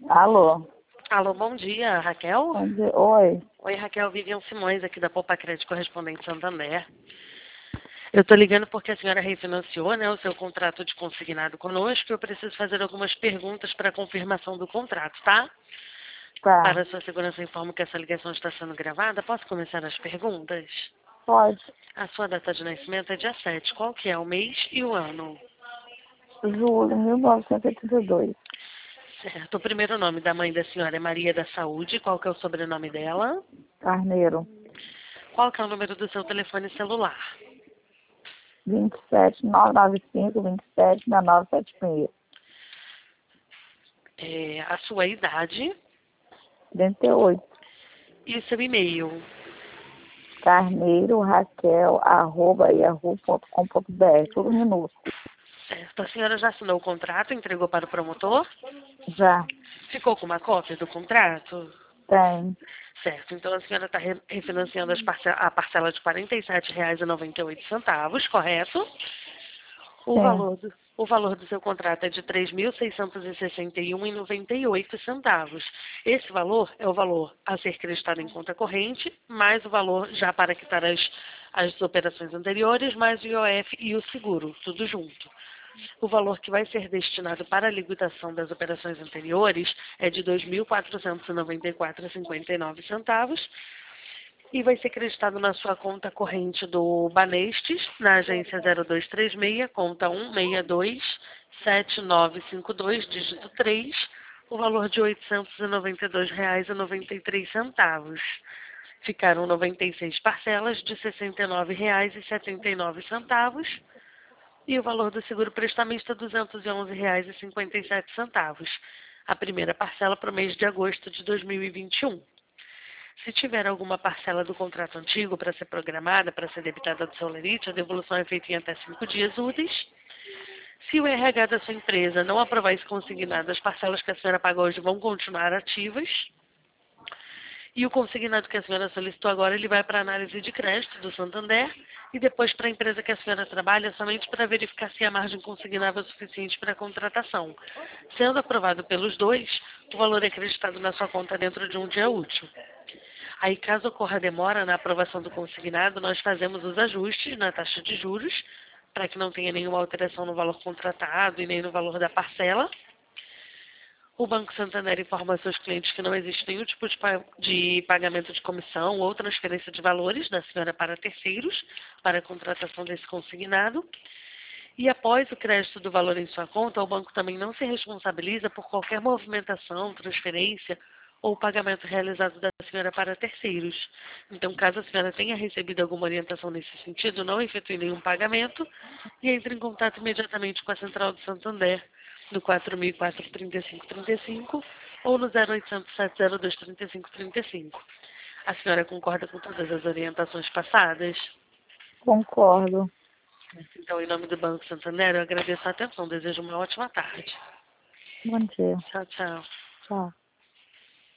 Alô? Alô, bom dia, Raquel? Bom dia. Oi. Oi, Raquel, Vivian Simões, aqui da Poupa Crédito Correspondente Santander. Eu estou ligando porque a senhora refinanciou, né, o seu contrato de consignado conosco e eu preciso fazer algumas perguntas para a confirmação do contrato, tá? Tá. Para a sua segurança, informo que essa ligação está sendo gravada. Posso começar as perguntas? Pode. A sua data de nascimento é dia 7. Qual que é o mês e o ano? Julho 1982. Certo. O primeiro nome da mãe da senhora é Maria da Saúde. Qual que é o sobrenome dela? Carneiro. Qual que é o número do seu telefone celular? 27995 276976. A sua idade 38. e o seu e-mail. Carneiro Raquel @yahoo.com.br. Tudo minúsculo. Certo. A senhora já assinou o contrato, entregou para o promotor? Já. Ficou com uma cópia do contrato? Tem. Certo. Então a senhora está refinanciando a parcela de R$ 47,98, correto? O Sim. valor do, o valor do seu contrato é de R$ 3.661,98. Esse valor é o valor a ser creditado em conta corrente, mais o valor já para quitar as operações anteriores, mais o IOF e o seguro, tudo junto. O valor que vai ser destinado para a liquidação das operações anteriores é de R$ 2.494,59 e vai ser creditado na sua conta corrente do Banestes, na agência 0236, conta 1627952, dígito 3, o valor de R$ 892,93. Ficaram 96 parcelas de R$ 69,79 e o valor do seguro prestamista R$ 211,57. A primeira parcela para o mês de agosto de 2021. Se tiver alguma parcela do contrato antigo para ser programada, para ser debitada do seu lerite, a devolução é feita em até 5 dias úteis. Se o RH da sua empresa não aprovar esse consignado, as parcelas que a senhora pagou hoje vão continuar ativas. E o consignado que a senhora solicitou agora, ele vai para a análise de crédito do Santander e depois para a empresa que a senhora trabalha, somente para verificar se a margem consignável é suficiente para a contratação. Sendo aprovado pelos dois, o valor é acreditado na sua conta dentro de um dia útil. Aí, caso ocorra demora na aprovação do consignado, nós fazemos os ajustes na taxa de juros, para que não tenha nenhuma alteração no valor contratado e nem no valor da parcela. O Banco Santander informa aos seus clientes que não existe nenhum tipo de pagamento de comissão ou transferência de valores da senhora para terceiros para a contratação desse consignado. E após o crédito do valor em sua conta, o banco também não se responsabiliza por qualquer movimentação, transferência ou pagamento realizado da senhora para terceiros. Então, caso a senhora tenha recebido alguma orientação nesse sentido, não efetue nenhum pagamento e entre em contato imediatamente com a Central do Santander no 4004-3535 ou no 0800 702 3535. A senhora concorda com todas as orientações passadas? Concordo. Então, em nome do Banco Santander, eu agradeço a atenção. Desejo uma ótima tarde. Bom dia. Tchau, tchau. Tchau.